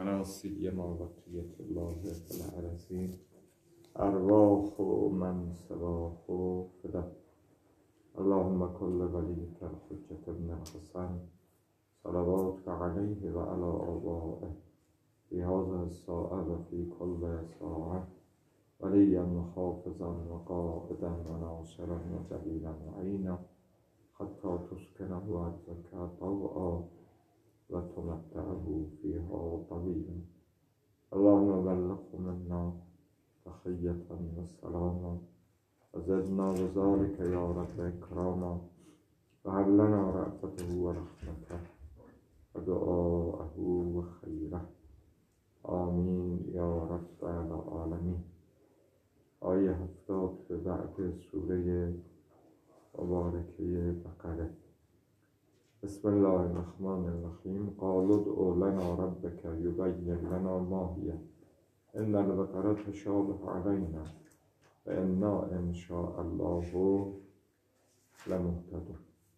على سيما بقية الله في الأرضين أرواح من سواه فدا. اللهم كل وليك الحجة بن الحسن صلواتك عليه وعلى آبائه في هذه الساعة وفي كل ساعة وليا وحافظا وقائدا وناصرا وجليلا معينا حتى تسكنه أرضك طوعا وتمتعه فيها طويلا. اللهم بلغه منا تحية وسلاما وزدنا بذلك يا رب إكراما وهب لنا رأفته ورحمته ودعاءه وخيره آمين يا رب العالمين. آیه 70 بعد سوره مبارکه بقره. بسم الله الرحمن الرحیم. قالوا ادع لنا ربك يبين لنا ما هي إن البقرة تشابه علينا وإنا إن شاء الله لمهتدون.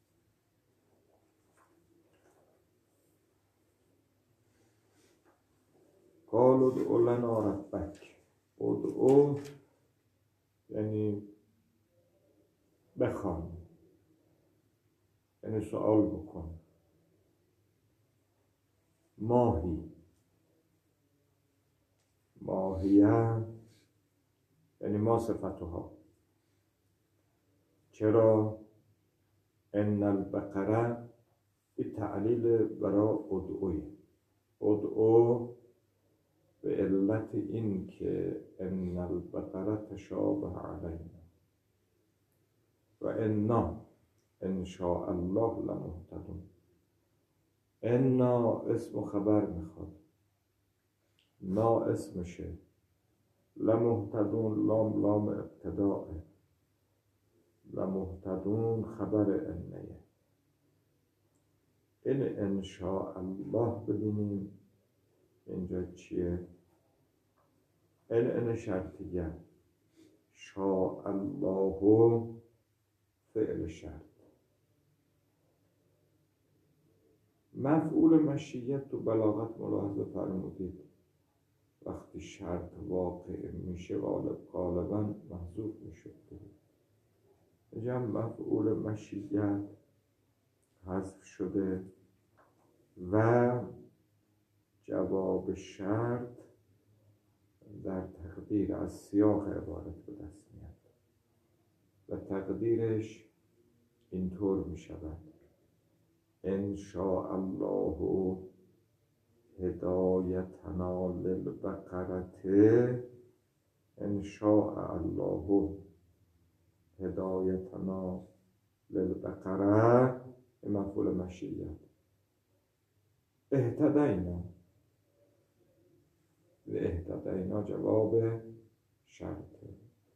قالوا ادع لنا ربك. ادعو یعنی بخوان، یعنی سوال بکن. ماهیه یعنی ما صفتها. چرا؟ ان البقره به تعلیل برای ادعو به علت این که ان البقره تشابه علینا و انا ان شاء الله لمهتدون. انا اسم و خبر میخواد، نا اسمشه، لمهتدون لام ابتداء، لمهتدون خبر انیه. این ان شاء الله ببینیم اینجا چیه؟ این شرطیه، شاء الله فعل شرط. مفعول مشیت تو بلاغت ملاحظه فرمودید وقتی شرط واقع میشه غالبا محذوف میشد. اینجا مفعول مشیت حذف شده و جواب شرط در تقدیر از سیاق عبارت به دست میاد و تقدیرش اینطور می شود: ان شاء الله هدایتنا للبقره. ان شاء الله هدایتنا للبقره مفعول مشیت. اهتدینا جواب شرطه.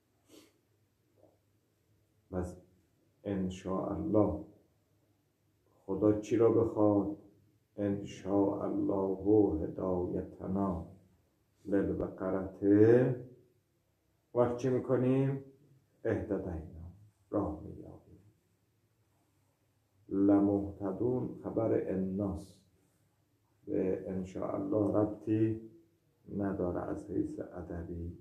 بس ان شاء الله خدا چی را بخواد؟ ان شاء الله هدایتنا للبقره. وقت چی میکنیم؟ اهتدینا، راه مییابیم. لمهتدون خبر اناس به ان شاء الله ربطی نداره از حیث ادبی.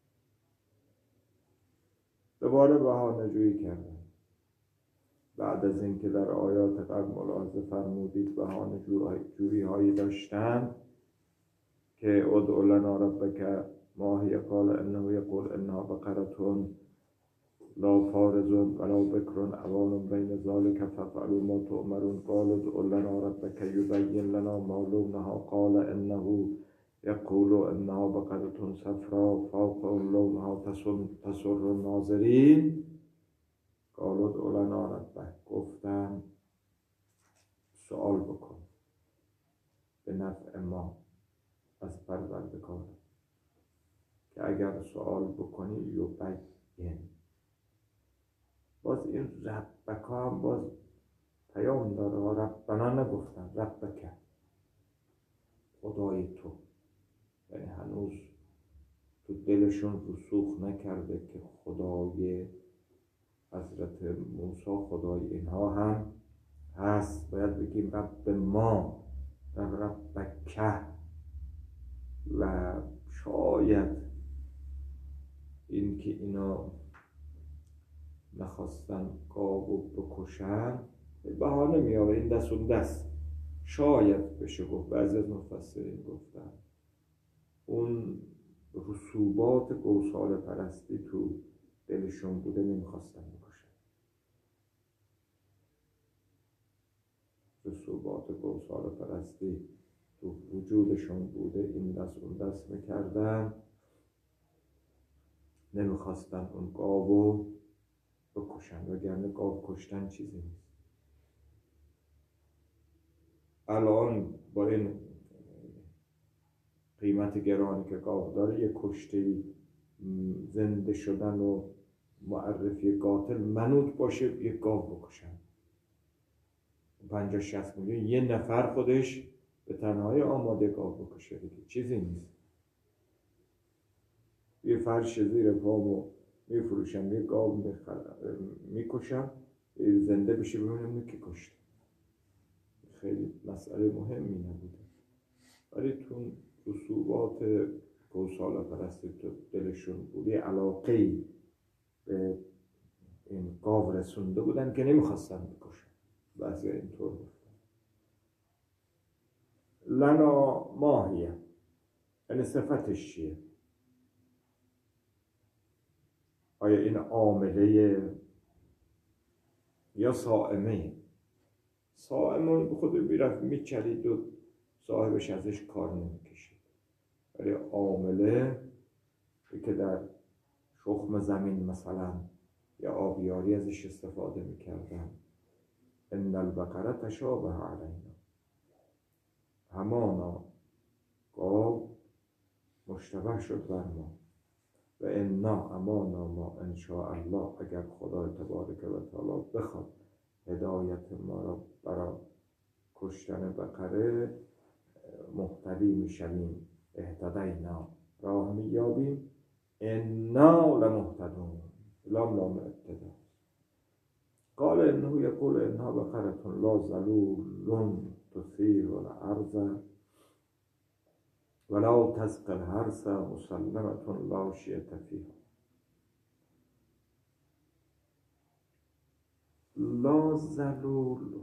دوباره بهانه‌جویی کردن بعد از اینکه در آیات قبل ملاحظه فرمودید بهانه‌جویی هایی داشتن که ادع لنا ربک ما هی قال انه یقول انها بقرة لا فارض ولا بکر عوان بین ذلک فافعلوا ما تؤمرون. قال ادع لنا ربک یبین لنا ما لونها قال انه یقول انها بقرة صفراء فوق لونها تسر الناظرین. قال ادع لنا ربک، گفتم سوال بکن به نفع ما از پروردگار که اگر سوال بکنی یبین. باز این ربک هم باز پیام داره. ربنا نگفتن، ربک خدای تو، یعنی هنوز تو دلشون رسوخ نکرده که خدای حضرت موسی خدای اینها هم هست. باید بگیم رب ما، ربک و شاید این که اینا نخواستن گاو بکشن بهانه میاره، این دست اون دست. شاید بشه گفت، بعضی از مفسرین گفتن اون رسوبات گوساله پرستی تو دلشون بوده، نمیخواستن بکشن. رسوبات گوساله پرستی تو وجودشون بوده، این دست اون دست میکردن، نمیخواستن اون گاوو بکشن، وگرنه گاو کشتن چیزی نیست. الان با این قیمت گرانی که گاو داره، یک کشته زنده شدن و معرفی قاتل منوط باشه یک گاو بکشن 50-60 میلیون، یه نفر خودش به تنهایی آماده گاو بکشه دیگه، چیزی نیست. یه فرش زیر پامو میفروشم، یه گاو میکشم زنده بشه ببینم که کشته. خیلی مسئله مهمی نبوده، ولی تو رسوبات گوساله پرستی تو دلشون بوده، علاقه‌ای به این گاو رسونده بودن که نمیخواستن بکشن. بعضی اینطور گفتن. لنا ماهیه، یعنی صفتش چیه؟ آیا این عامله یا صائمه؟ صائمون به خود میرفت میچرید و صاحبش ازش کار نمیکشید، ولی عامله که در شخم زمین مثلا یا آبیاری ازش استفاده میکردن. ان البقره تشابه علینا، همانا گاو مشتبه شد بر ما. و انا امانا ما ان شاء الله، اگر خدای تبارک و تعالی بخواد هدایت ما را برای کشتن بقره مهتدی میشویم، اهتدینا راه مییابیم، انا لمهتدون، لام ابتدا. قال انه یقول انها بقره لا ذلول تثیر الارض ولا تسقي الحرث مسلمة لا شیة فیها. لا ذلول،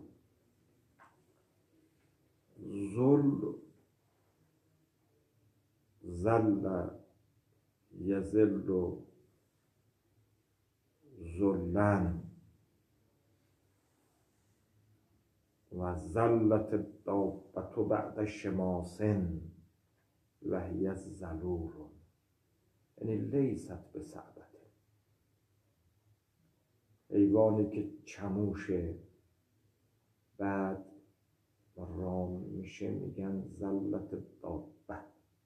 ذل، ذل یذل ذلن، و ذلت الدابة بعد شماس و هی ذلول، یعنی لیست به صعبت. حیوانی که چموشه بعد رام میشه میگن ذلت الدابة،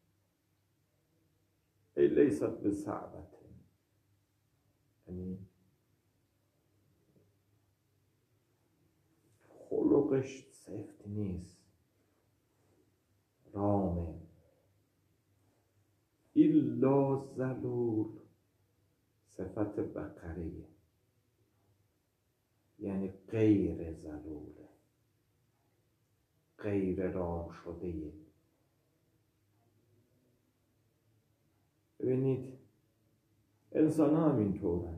ای لیست به صعبت، یعنی خلقش سفت نیست، رامه. ایلا ذلول صفت بقریه، یعنی غیر ذلوله، غیر رام شده. ببینید انسان ها هم اینطورن.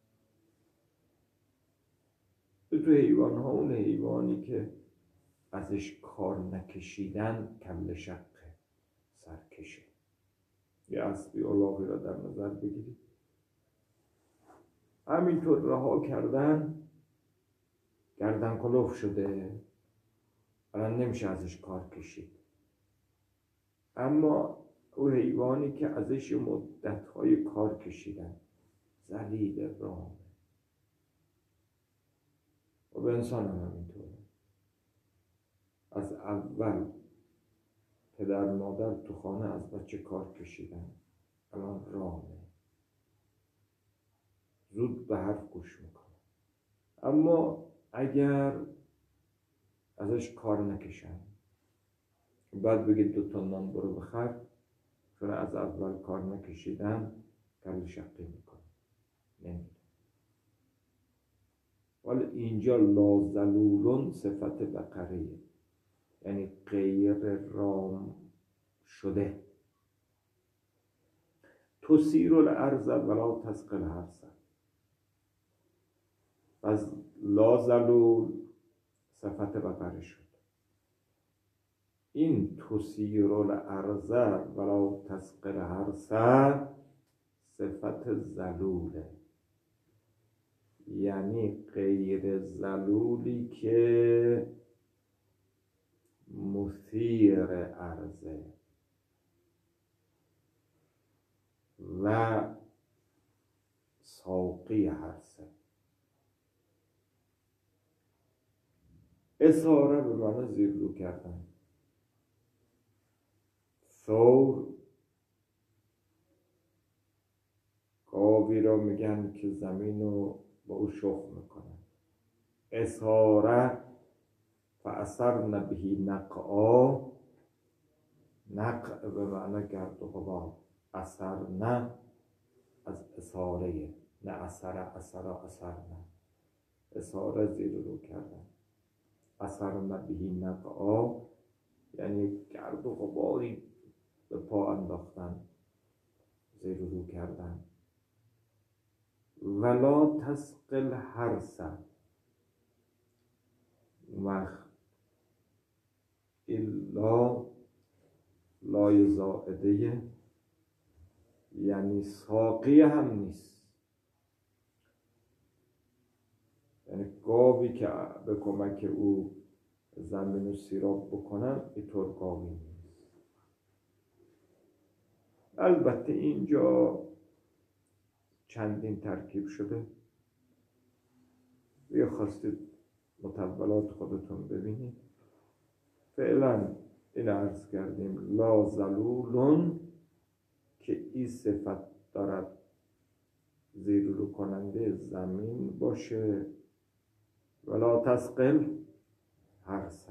تو حیوان ها اون حیوانی که ازش کار نکشیدن کله شقه، سرکشه. یه اسبی الاغی را در نظر بگیرید، همینطور رها کردن گردن کلوف شده، الان نمیشه ازش کار کشید. اما او حیوانی که ازش مدت‌های کار کشیدن ذلیل رام. و به انسان هم همینطوره. از اول پدر مادر تو خانه از بچه کار کشیدن، الان رامه، زود به حرف گوش میکنه. اما اگر ازش کار نکشن، بعد بگید 2 نان برو بخر، چون از اول کار نکشیدن کل شقی میکنه، نمیده. ولی اینجا لا ذلولون صفت بقریه، یعنی غیر رام شده، تسیر الارض ولا تسقی الحرث. از لا ذلول صفت بقره شد. این تسیر الارض ولا تسقی الحرث صفت ذلوله، یعنی غیر ذلولی که مثیر ارضه و ساقی حرثه. اساره به معنی زیر رو کردن. ثور گاوی را میگن که زمین رو با او شخم میکنن. اساره فاثرن به نقعا، نقع به معنی گرد و غبار، اثر نه از اساره، نه اثر نه، اساره زیر رو کردن. اثرن به نقعا یعنی گرد و غباری به پا انداختن، زیر رو کردن. ولا تسقی الحرث، وقت الا لای زائده، یعنی ساقی هم نیست. یعنی گاوی که به کمک او زمین رو سیراب بکنن اینطور گاوی نیست. البته اینجا چندین ترکیب شده. یا خواستید مطولات خودتون ببینید. فعلا این عرض کردیم لا ذلولون که این صفت دارد زیر رو کننده زمین باشه. ولا تسقی الحرث،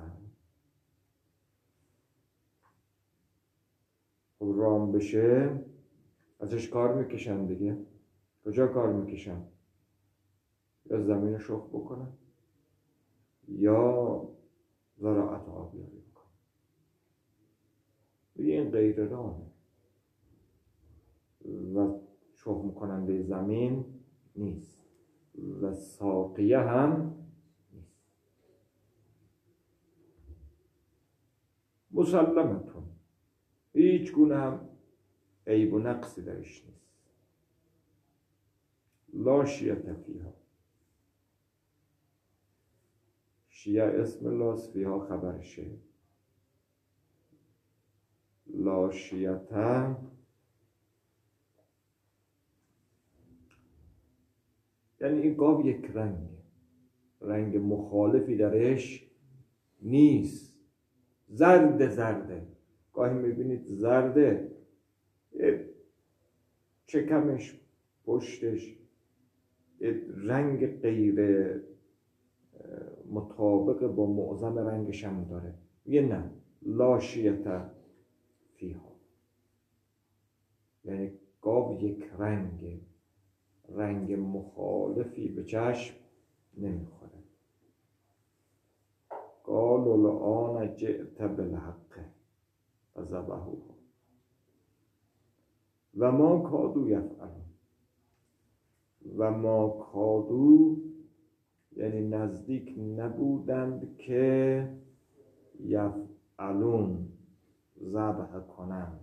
خب رام بشه ازش کار میکشن دیگه. کجا کار میکشن؟ یا زمین رو شخم بکنن یا زراعت آبیاری بکنن. دیگه این غیر رامه و شخم کننده زمین نیست و ساقیه هم نیست. مسلمتون، هیچ گونه هم عیب و نقصی درش نیست. لا شیعة فیها، شیعه اسم الله، فیها خبرشه. لا شیعة یعنی این گاو یک رنگ مخالفی درش نیست. زرده گاهی میبینید زرده، چکمش، پشتش رنگ غیر مطابق با معظم رنگش هم داره. یه نه، لا شیعة فیها یعنی گاو یک رنگ مخالفی به چشم نمیخوره. قالوا الآن جئت بالحق فذبحوه و ما کادوا یفعلون. و ما کادوا یعنی نزدیک نبودند که یفعلون ذبح کنند،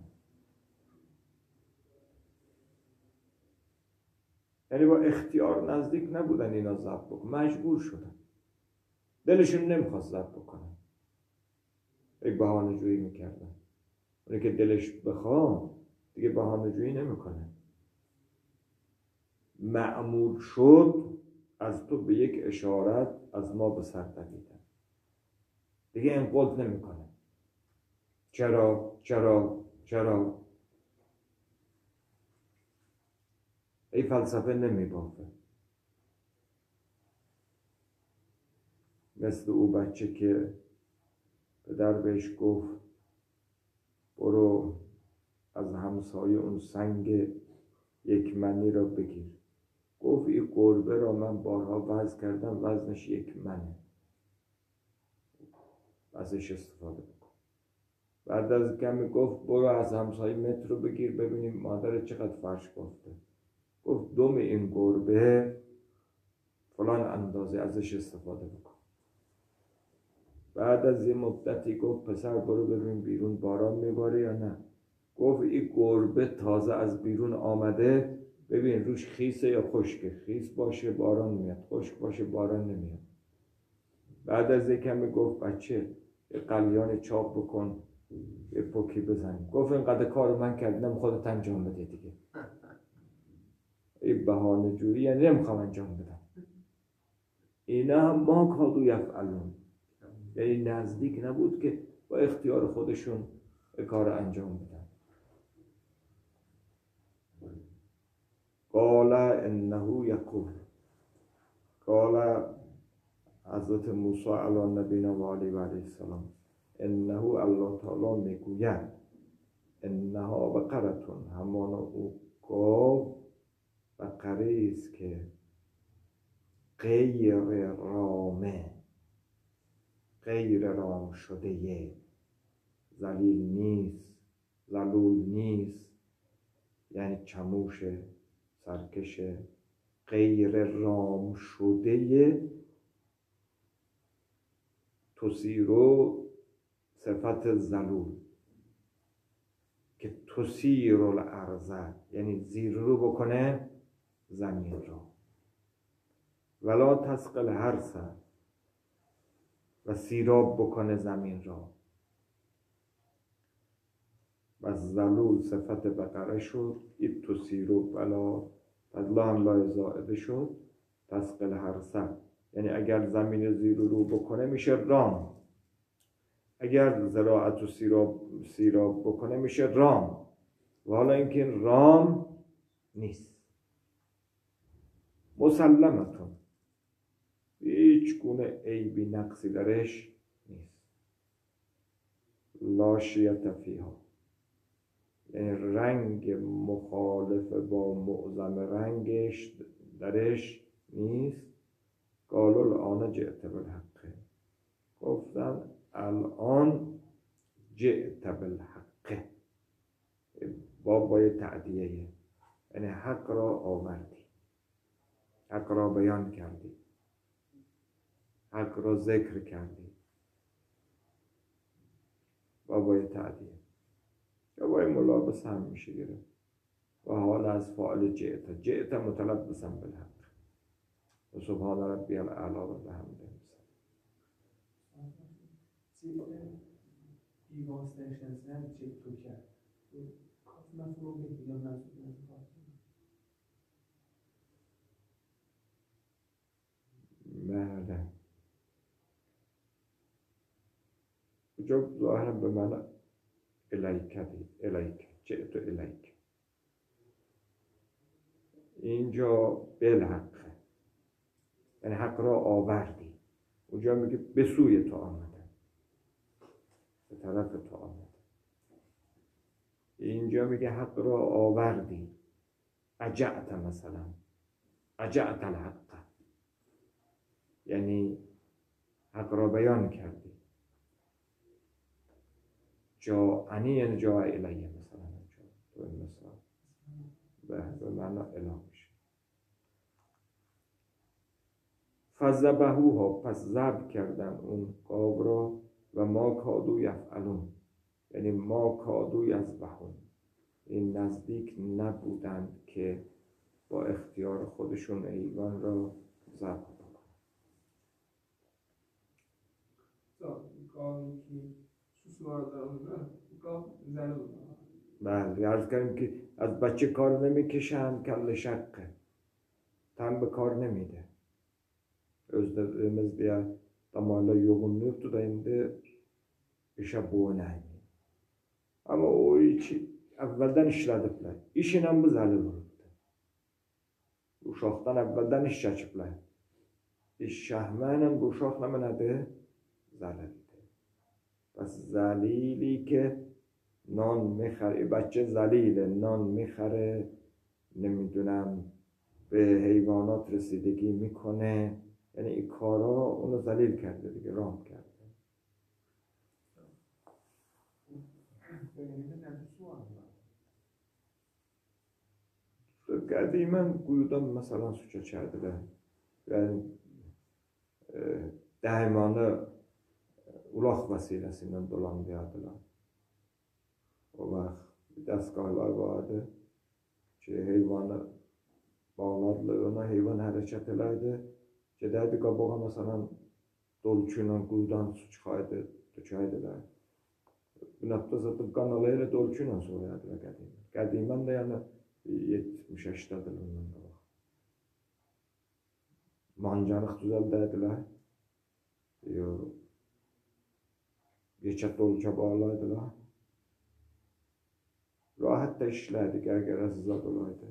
یعنی با اختیار نزدیک نبودن اینا ذبح بکنن، مجبور شدن، دلشون نمیخواست ذبح بکنن، یک بهانه جویی میکردن. اونی که دلش بخواد دیگه بهانه جویی نمیکنه. مأمور شد از تو به یک اشارت از ما به سر دویدن، دیگه انقلاب نمیکنه. چرا ای فلسفه نمیبافه. مثل او بچه که پدر بهش گفت برو از همسایه اون سنگ یک منی را بگیر. گفت این گربه را من بارها وزن کردم، وزنش 1 منه، ازش استفاده بکن. و بعد از کمی گفت برو از همسایه متر رو بگیر ببینیم مادر چقدر فرش گفته. گفت دم این گربه فلان اندازه ازش استفاده بکن. بعد از یه مدتی گفت پسر برو ببین بیرون باران میباره یا نه. گفت این گربه تازه از بیرون آمده، ببین روش خیسه یا خشکه، خیس باشه باران میاد، خشک باشه باران نمیاد. بعد از یک کمی گفت بچه یه قلیان چاپ بکن یه پوکی بزن. گفت اینقدر کارو من کردم خودت انجام بده دیگه. این بهانه جویی یعنی نمیخوام انجام بدم. اینا هم ما کادو یفعلون، یعنی نزدیک نبود که با اختیار خودشون کار انجام بدن. قال انه یقول، قال حضرت موسی علی نبینا و علیه السلام، انه الله تعالی میگوید انها بقرتون، همان او گاو بقره است که غیر رامه، غیر رام شده، ذلیل نیست، ذلول نیست، یعنی چموشه، سرکشه، غیر رام شده. تسیرو صفت ذلول که تسیر الارض، یعنی زیر رو بکنه زمین را. ولا تسقل الحرث، و سیراب بکنه زمین را. و ذلول صفت بقره شد، این تسیرو ولا فضلا هم لای زائده شد، تسقل الحرث یعنی اگر زمین زیر رو بکنه میشه رام، اگر زراعت و سیراب بکنه میشه رام. و حالا اینکه این رام نیست. مسلمتون، هیچ گونه عیبی نقصی درش نیست. لا شیء فیها، یعنی رنگ مخالف با معظم رنگش درش نیست. قالوا الآن جئت بالحق، گفتن الان جئت بالحق، بابای تعدیه، یعنی حق را آوردی، حق را بیان کردی، حق را ذکر کردی. بابای تعدیه، بابای ملابس هم میشه گرفت. و حال از فاعل جئت، جئت متلبسا بالحق. و سبحان ربی الاعلی و بحمده. بی‌واسطه‌اش نزدن چه تو کرد کاف مفهوم بگی یا مفهوم بله، جو ظاهرا به معنی الیک دی، الیک جئت الیک. اینجا بالحق یعنی حق را آوردی. اونجا میگه به سوی تو آمده، به طرف تو آمده. اینجا میگه حق را آوردی. اجعت مثلا، اجعت الحق یعنی حق را بیان کردی. جاءنی یعنی جاء الیه مثلا، تو این مثال به معنی اله میشه. فذبحوها، پس ذبح کردن اون گاو را. و ما کادوا یفعلون، یعنی ما کادوا یذبحون، این نزدیک نبودند که با اختیار خودشون حیوان را ذبح کنند. گاوی که سوسوار دارن گاو زلول. بله، عرض کردیم که از بچه کار نمیکشن، کل شقه تن به کار nemiyor. Özlemizde damarla yoğunluktu da indi işe boğunaydı. Ama o işi evvelden işledikler. İşine biz əli vurubdu. Uşaqdan evvelden iş çəkiblər. İş şəhmənlə bu uşaqla nədir? Zəlildir. Bəs zəlili ki نان میخره، بچه ذلیله، نان میخره، نمیدونم به حیوانات رسیدگی میکنه، یعنی این کارا اونو ذلیل کرده دیگه، رام کرده. Qadimən quyudan məsələn su keçərdilər. Yəni dəymanı ulaq vasitəsilə dolandılardılar. O vaxt dəstgahlar vardı ki, heyvanı bağladılar, ona heyvan hərəkət elərdi. Gedərdi qabağa məsələn dolçu ilə quyudan su çıxaydı, dökəydilər. Bünətdə zaten qanalı ilə dolçu ilə soyardılar qədimən. Qədimən də yəni 70-80 ildən qabaq. Mancanıq düzəldərdilər. Yekə dolça bağlaydılar. Rahat da işlərdi, gərgərəsi zad olaydı.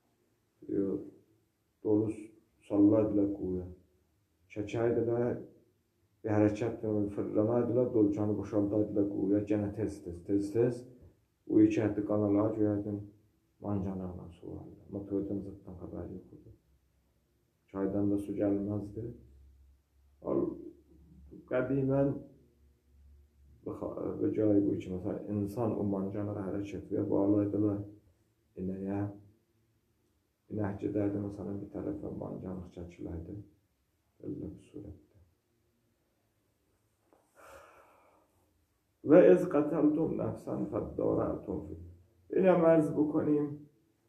Dolu sallaydılar quyuya. Çəkəydilər, bir hərəkətlə fırlanaydılar, dolçanı boşaldaydılar quyuya, gənə tez-tez. Bu iki həddi qanalar görərdin, mancanıqla su vardı. Motordan zıtdan xəbər yox idi. Çaydan da su gəlməzdi. Qədimən ve cayı bu için mesela insan o mancanığı hərəkət və bağlaydılar inəyə. İnək gedərdi mesela bir tərəfə mancanıq çəkilərdi. Belə bir surətdə. Və ez qataltum nəfsən fəddaratum fi. اینم عرض بکنیم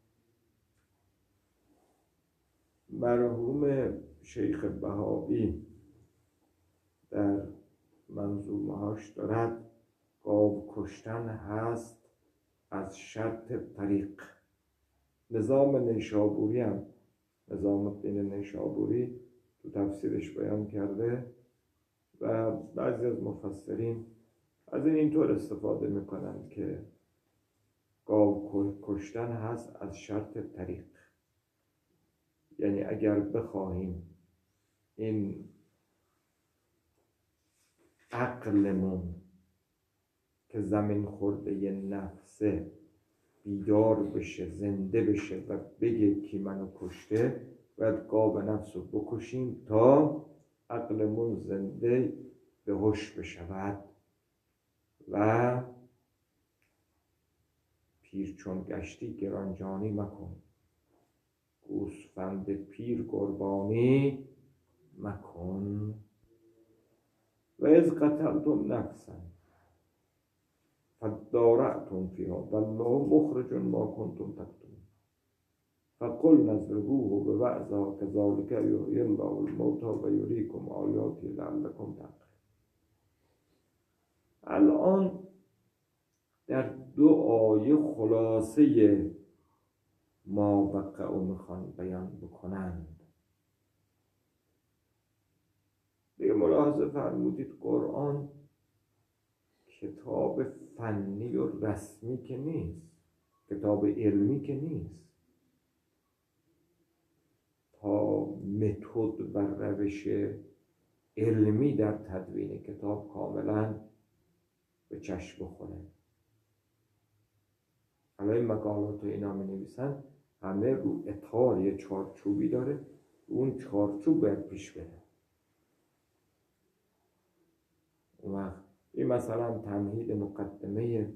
مرحوم شیخ بهایی در منظومه هاش دارد گاو کشتن هست از شرط طریق. نظام نیشابوری هم نظام الدین نیشابوری تو تفسیرش بیان کرده و بعضی از مفسرین از اینطور استفاده میکنند که گاو کشتن هست از شرط طریق، یعنی اگر بخواهیم این عقلمون که زمین خورده ی نفسه بیدار بشه، زنده بشه و بگه کی منو کشته، باید گاو نفس رو بکشیم تا عقلمون زنده به هوش بشود و پیر چون گشتی گرانجانی مکن، گوسفند پیر قربانی مکن. و از قتلتم نفسا فادارأتم فیها والله مخرج ما کنتم تکتمون فقلنا اضربوه ببعضها كذلك یحیی الله الموتى و یریکم آیاته لعلکم تعقلون. الان در دو آیه خلاصه ما وقعو میخوان بیان بکنند. دیگه ملاحظه فرمودید قرآن کتاب فنی و رسمی که نیست، کتاب علمی که نیست. تا متد و روش علمی در تدوین کتاب کاملا به چشم بخوره. حالا این مقالات و اینا می نویسن همه رو اطار یه چارچوبی داره، اون چارچوب باید پیش بره. و این مثلا تمهید مقدمه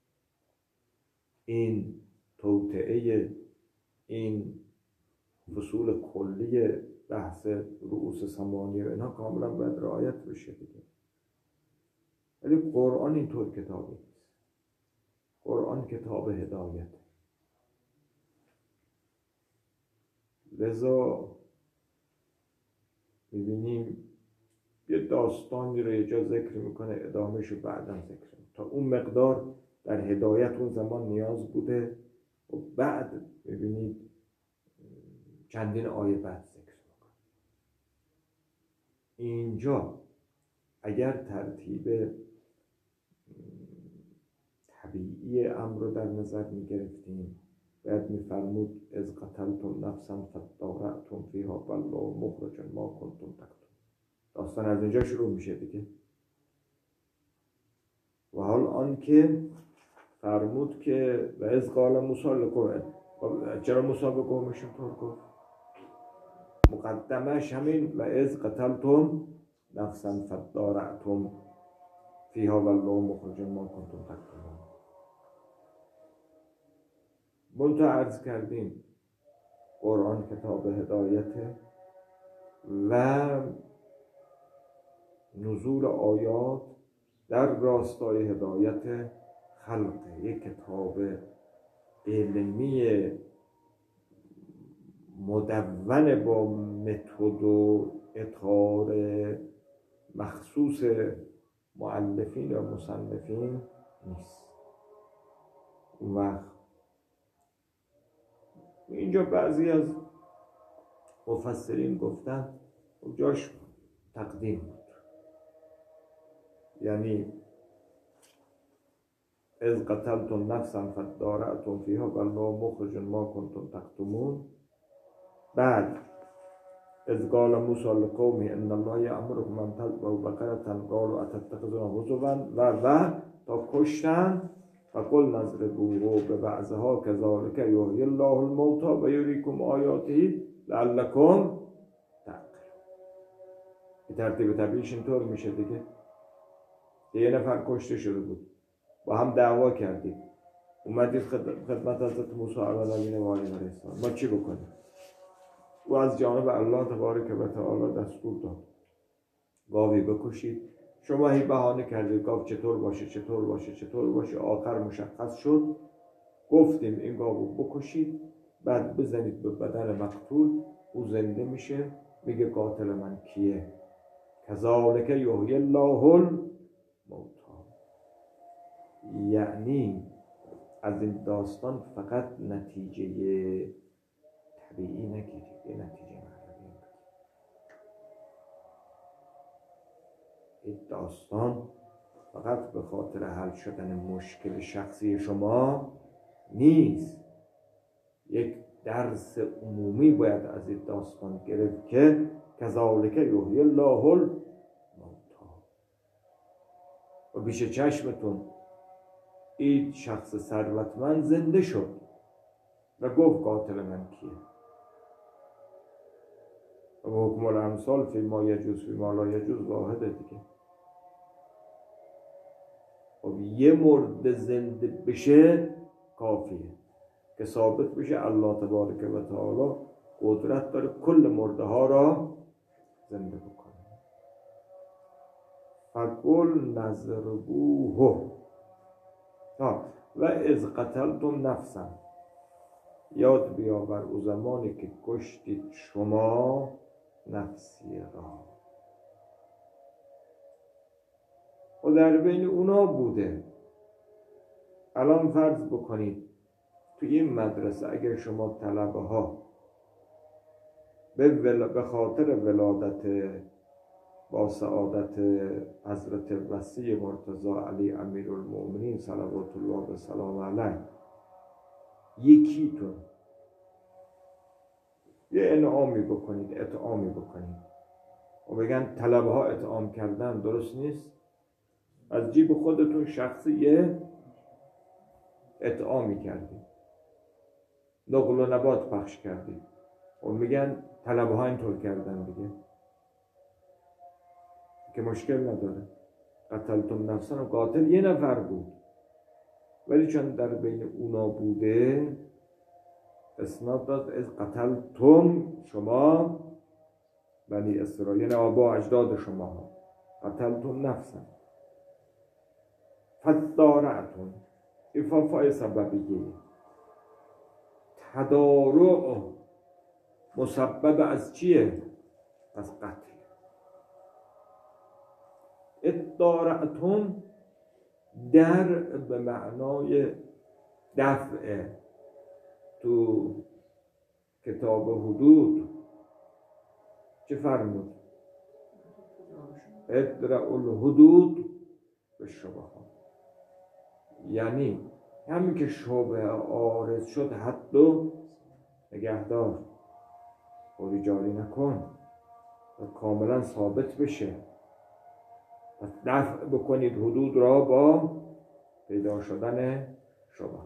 این توطئه این فصول کلی بحث رؤوس ثمانیه و اینا کاملا باید رعایت بشه دیگه. ولی قرآن اینطور کتابی نیست. قرآن کتاب هدایت. لذا میبینیم یه داستانی رو یه جا ذکر میکنه، ادامهشو بعدا ذکر میکنه. تا اون مقدار در هدایت اون زمان نیاز بوده و بعد میبینید چندین آیه بعد ذکر میکنه. اینجا اگر ترتیب طبیعی امر رو در نظر میگرفتیم باید میفرمود از قتلتم نفسا فادارأتم فیها والله مخرج ما کنتم تکتمون. داستان از اینجا شروع میشه دیگه. و حال آن که فرمود که و از قال موسی لقومه، چرا موسی به قومش اینطور گفت؟ مقدمش همین و از قتلتم نفسا فادارأتم فیها والله مخرج ما کنتم تکتمون. منتها عرض کردیم قرآن کتاب هدایته و نزول آیات در راستای هدایت خلق، یک کتاب علمی مدون با متد و اطار مخصوص مؤلفین و مصنفین نیست. اون وقت اینجا بعضی از مفسرین گفتن جاش تقدیم بود، یعنی از قتلتم نفسا فادارأتم فیها والله مخرج ما کنتم تکتمون. بعد از قال موسی لقومه ان الله یأمرکم ان تذبحوا بقرة قالوا اتتخذنا هزوا و تا کشتن فقل نضربوه ببعضها كذلك یحیی الله الموتى و یریکم آیاته لعلکم تعقلون. این ترتیب طبیعیش اینطور میشه دیگه. یه نفر کشته شده بود، با هم دعوا کردیم، اومدید خدمت حضرت موسی علیه السلام، ما چی بکنیم؟ او از جانب الله تبارک و تعالی دستور داد گاوی بکشید. شما هی بهانه کردید گاو چطور باشه. آخر مشخص شد، گفتیم این گاوو بکشید، بعد بزنید به بدن مقتول، او زنده میشه، میگه قاتل من کیه؟ کذالک یحیی الله الموتى. یعنی از این داستان فقط نتیجه طبیعی نگیرید، یه نتیجه معنوی بگیرید. این داستان فقط به خاطر حل شدن مشکل شخصی شما نیست. یک درس عمومی باید از این داستان گرفت که کذالک یحیی الله الموتى. و پیش چشمتون این شخص ثروتمند زنده شد و گفت قاتل من کیه؟ و حکم الامثال فی ما یجوز فی ما لا یجوز واحده دیگه. خب یه مرد زنده بشه کافیه که ثابت بشه الله تبارک و تعالی قدرت داره کل مرده ها را زنده بکنه. فقل نضربوه و از قتلتم نفسا، یاد بیاور او زمانی که کشتید شما نفسی را. و در بین اونا بوده. الان فرض بکنید تو این مدرسه اگر شما طلبه ها به خاطر ولادت با سعادت حضرت وصی مرتضی علی امیرالمؤمنین صلوات الله و سلام علیه یکیتون یه انعامی بکنید، اطعامی بکنید و بگن طلبه ها اطعام کردن درست نیست، از جیب خودتون شخصی یه اطعامی کردید، نقل و نبات پخش کردید و میگن طلبه ها اینطور کردن دیگه، که مشکل نداره. قتلتم نفسا، قاتل یه نفر بود ولی چون در بین اونا بوده اسناد داد از قتلتم شما بنی اسرائیل، یعنی آبا اجداد شما، قتلتم نفسا فادارأتم. افافای سببیه تدارع مسبب از چیه؟ از قتل. ادارأتم در به معنای دفع. تو کتاب حدود چه فرمود؟ ادرأ الحدود به شبهات. یعنی همین که شبه عارض شد حد و نگهدار، خوری جاری نکن و کاملا ثابت بشه. پس دفع بکنید حدود را با پیدا شدن شبهات.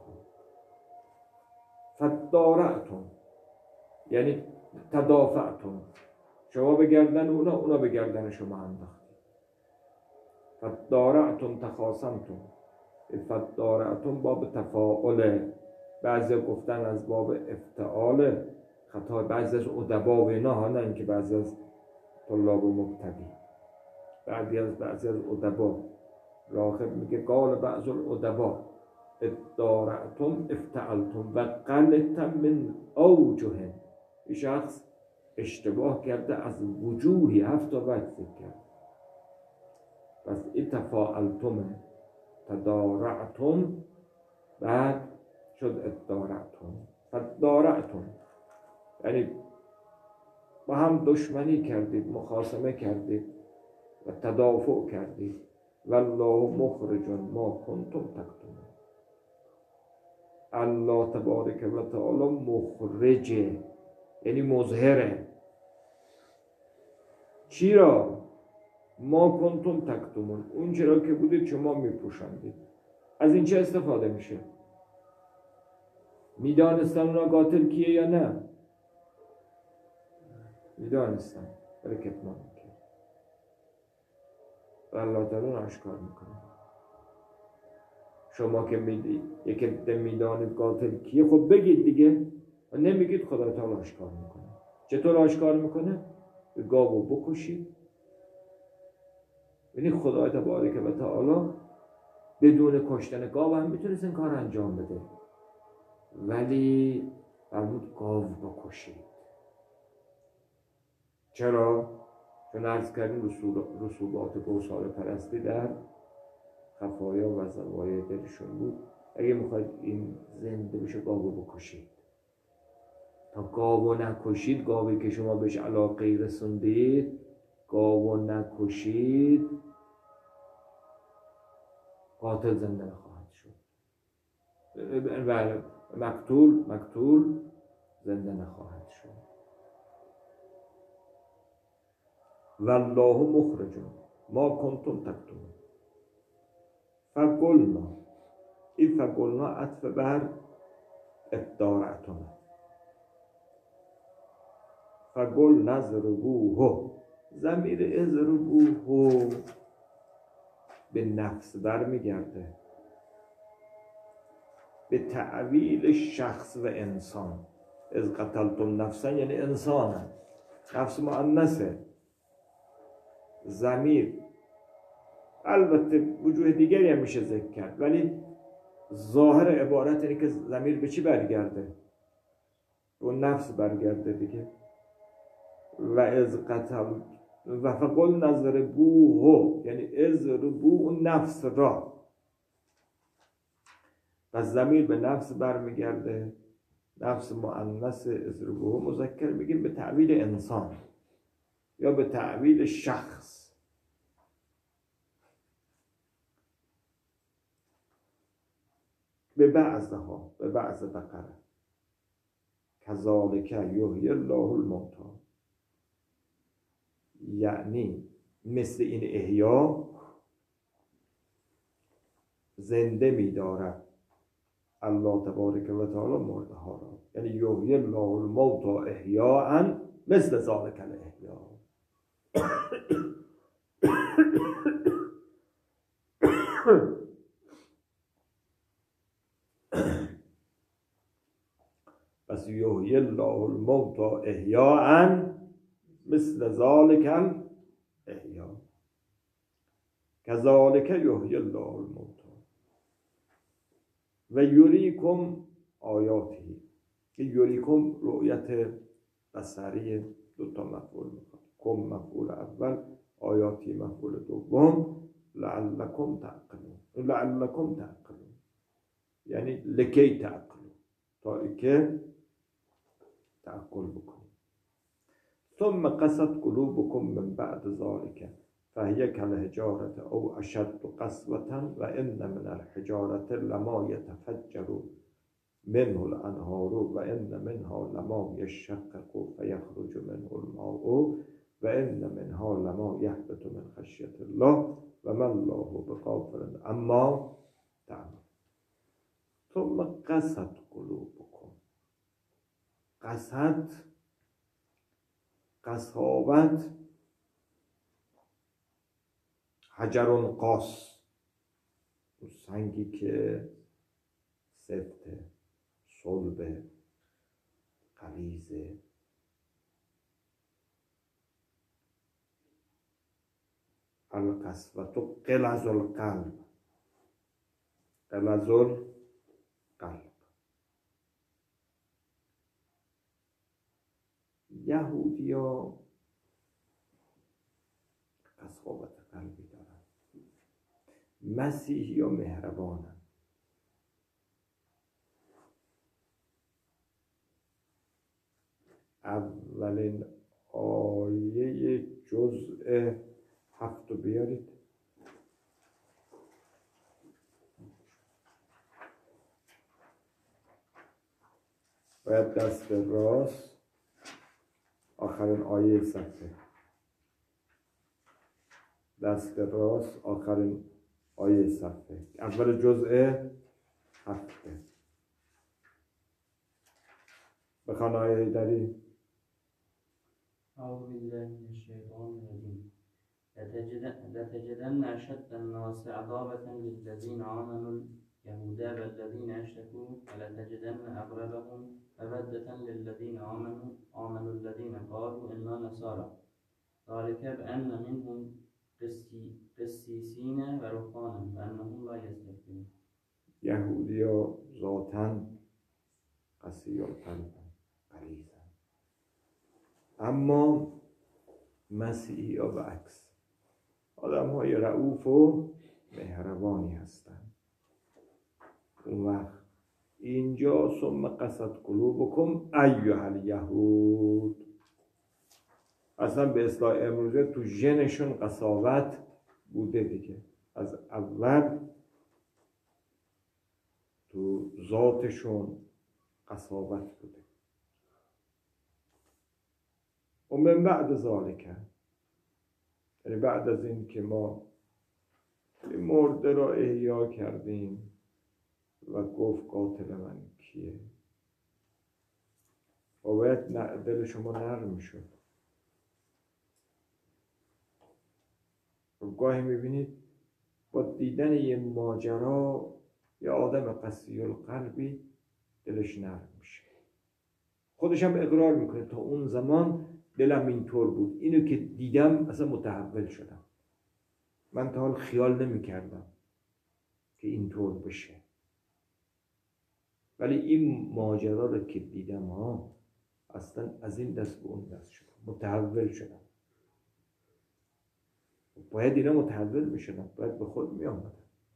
فادارأتم یعنی تدافعتم، شما به گردن اونا به گردن شما انداختید. فادارأتم تخاصمتم. فادارأتم باب تفاعل بعضی گفتن از باب افتعال خطا، بعضی از ادبا و اینا ها، نه اینکه بعضی از طلاب و مبتدی، بعضی از ادبا. راغب میگه قال بعض الادبا ادارعتم افتعلتم و قلتم من اوجه. این شخص اشتباه کرده از وجوهی، 7 وجه ذکر کرد. پس اتفاعلتم، تدارعتم، بعد شد ادارعتم. فدارعتم یعنی با هم دشمنی کردید، مخاصمه کردید و تدافع کردید. والله مخرج ما کنتم تکتمون. الله تبارک و تعالی مخرجه، یعنی مظهره. چی را؟ ما کنتم تکتمون، اون چرا که بودید شما میپوشاندید. از این چه استفاده میشه؟ میدانستن اونا قاتل کیه یا نه؟ میدانستن، ولی کتمان میکرد و الله تعالی رو آشکار میکنه. شما که یکی میدانید قاتل کیه، خب بگید دیگه. و نمیگید، خدا تعالی آشکار میکنه. چطور آشکار میکنه؟ به گاوو بکشید. یعنی خدا تبارک و تعالی بدون کشتن گاو هم میتونست این کار انجام بده، ولی فرمود گاو بکشید. چرا؟ چون عرض کردیم رسوبات گوساله پرستی در خفایا و زوایای دلشون بود. اگه میخواید این زنده بشه گاو بکشید. تا گاو نکشید، گاوی که شما بهش علاقه رسوندید، گاو نکشید، قاتل زنده نخواهد شد. مقتول زنده نخواهد شد. والله مخرج ما کنتم تکتمون. فقلنا، این فقلنا عطف بر ادارعتم. فقل نضربوه، ضمیر اضربوه به نفس برمیگرده، به تعویل شخص و انسان. از قتلتم نفسا یعنی انسان، نفس مؤنثه. ضمیر البته وجوه دیگری هم میشه ذکر کرد، ولی ظاهر عبارت اینه که ضمیر به چی برگرده؟ به نفس برگرده دیگه. و از قتل و فقل نضربوه یعنی اضربوا نفس را. و ضمیر به نفس برمیگرده. نفس مؤنث، اضربوه مذکر میگیم به تعویل انسان یا به تعویل شخص. به بعض بقره. کذالک یحیی الله الموتی، یعنی مثل این احیا زنده می‌دارد الله تبارک و تعالی مرده ها را. یعنی یحیی الله الموتی احیاء مثل ذلک الاحیا. پس یحیی الله الموتی احیاء مثل ذلک الاحیا. کذالک یحیی الله الموتی و یریکم آیاته. یریکم رؤیت بصری، 2 مفعول میخواد. کم مفعول اول، آیاتی مفعول دوم. لعلکم تعقلون یعنی لکی تعقلون، تا اینکه تعقل بکنید. ثم قست قلوبکم من بعد ذلك فهي كالحجارة او اشد قسوة و ان من الحجارة لما يتفجر منه الانهار و ان منها لما يشقق فيخرج منه الماء و ان منها لما يهبط من خشية الله و ما الله بغافل عما تعملون. ثم قست قلوبکم. قساوت، حجر قاس، سنگی که سفته، صلب غلیظ. القسوة غلظ القلب، غلظ القلب. یهودی‌ها قساوت قلبی دارن، مسیحی‌ها مهربانن. اولین آیه جزء 7 رو بیارید. باید دست راست، آخرین آیه صفحه، دست راست آخرین آیه صفحه، اول جزء 7. بخوان آیه هیدری. أعوذ بالله من الشيطان الرجيم. لتجدن أشد الناس عذابة للذين آمنوا اليهود والذين أشركوا ولتجدن أقربهم مودة للذين آمنوا الذين قالوا إنا نصارى ذلك بأن منهم قسيسين ورهبانا وأنهم لا يستكبرون. یهودی‌ها ذاتاً قسی القلب، غلیظن، اما مسیحی‌ها برعکس آدم‌های رئوف و مهربانی هستند. اون وقت اینجا ثم قست قلوبکم ایها الیهود، اصلا به اصطلاح امروزه تو ژنشون قساوت بوده دیگه، از اول تو ذاتشون قساوت بوده. و من بعد ذالک، یعنی بعد از این که ما این مرده را احیا کردیم و گفت قاتل من کیه، و باید دل شما نرم شد. و گاهی میبینید با دیدن یه ماجرا یه آدم قسی القلبی دلش نرم میشه، خودش هم اقرار میکنه تا اون زمان دلم اینطور بود، اینو که دیدم اصلا متحول شدم، من تا حال خیال نمیکردم که اینطور بشه، ولی این ماجرا رو که دیدم اصلا از این دست به اون دست شدم، متحول شدم. باید اینا متحول میشدم، باید به خود میامدم،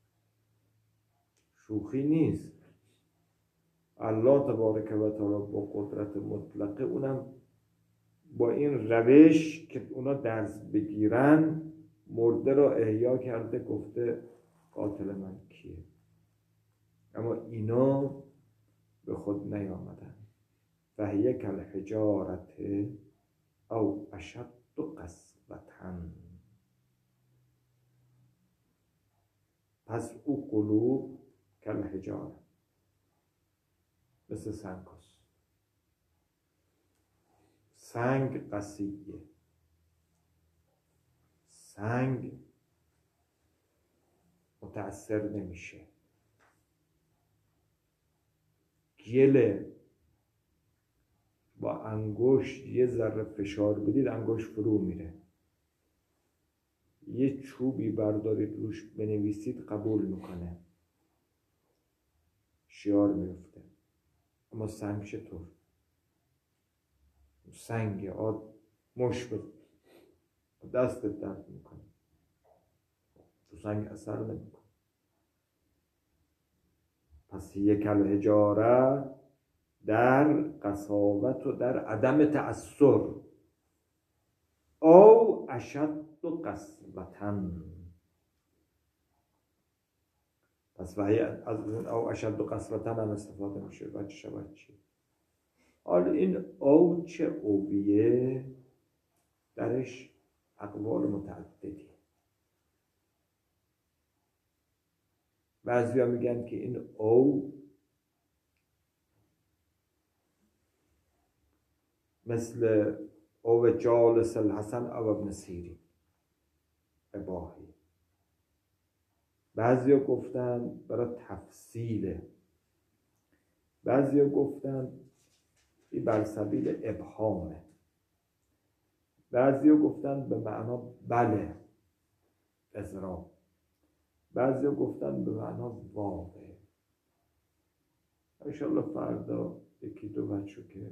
شوخی نیست. الله تبارک و تعالی با قدرت مطلقه، اونم با این روش که اونا درس بگیرن، مرده را احیا کرده، گفته قاتل من کیه. اما اینا به خود نیامدن. فهیه کالحجارة او اشد قسوة، پس او قلوب کالحجارة، مثل سنگ هست. سنگ قسیه، سنگ متأثر نمیشه. گل با انگشت یه ذره فشار بدید انگشت فرو میره، یه چوبی بردارید روش بنویسید قبول میکنه، شیار میفته. اما سنگ چطور؟ سنگ مش به دستت درد میکنه، تو سنگ اثر نمیکنه. پس یک الحجاره در قساوت و در عدم تأثر، او اشد قسوة. پس وحی از او اشد قسوة هم استفاده میشه. بچه شبه چی؟ حالا این او چه اویه درش اقوال متعددی. بعضی ها میگن که این او مثل او جالس الحسن او ابن سیرین اباهی. بعضی ها گفتن برای تفصیله، بعضیا گفتن این بر سبیل ابهامه، بعضیا گفتن به معنا بله اضراب، بعضیا گفتن به معنا واقع. انشالله فردا یکی دو بچه که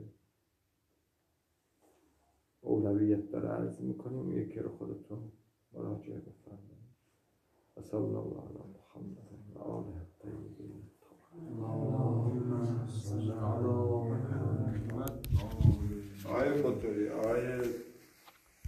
اولویت داره عرض میکنیم، یکی رو خودتون مراجعه بفرمایید. و صلی الله علی محمد.